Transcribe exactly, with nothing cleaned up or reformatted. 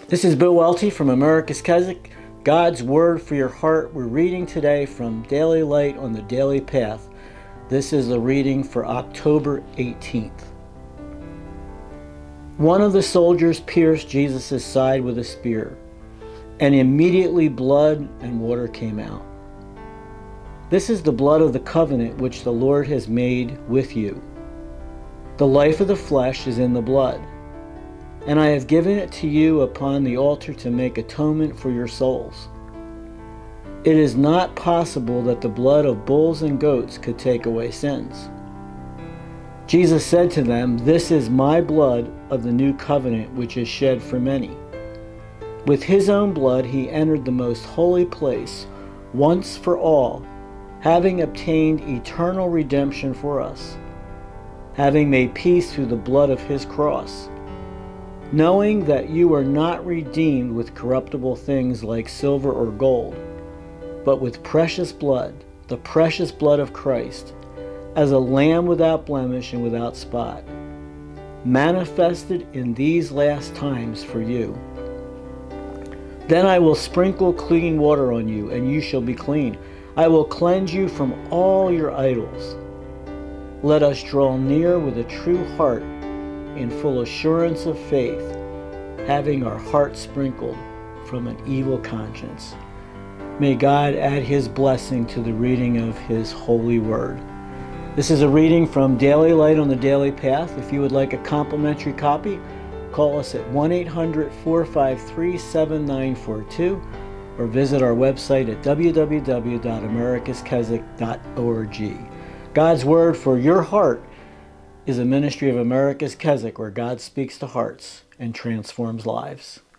This is Bill Welty from America's Keswick. God's Word for your heart. We're reading today from Daily Light on the Daily Path. This is the reading for October eighteenth. One of the soldiers pierced Jesus' side with a spear, and immediately blood and water came out. This is the blood of the covenant which the Lord has made with you. The life of the flesh is in the blood, and I have given it to you upon the altar to make atonement for your souls. It is not possible that the blood of bulls and goats could take away sins. Jesus said to them, "This is my blood of the new covenant, which is shed for many." With his own blood he entered the most holy place once for all, having obtained eternal redemption for us, having made peace through the blood of his cross. Knowing that you are not redeemed with corruptible things like silver or gold, but with precious blood, the precious blood of Christ, as a lamb without blemish and without spot, manifested in these last times for you. Then I will sprinkle clean water on you, and you shall be clean. I will cleanse you from all your idols. Let us draw near with a true heart in full assurance of faith, having our hearts sprinkled from an evil conscience. May God add his blessing to the reading of his holy word. This is a reading from Daily Light on the Daily Path. If you would like a complimentary copy, call us at one eight hundred, four five three, seven nine four two or visit our website at w w w dot americas keswick dot org. God's Word for your heart is a ministry of America's Keswick, where God speaks to hearts and transforms lives.